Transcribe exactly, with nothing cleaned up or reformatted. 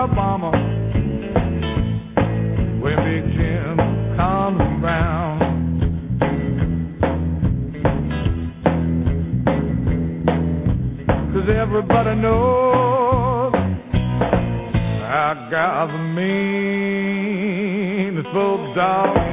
Obama when Big Jim comes around. 'Cause everybody knows I got the meanest bulldog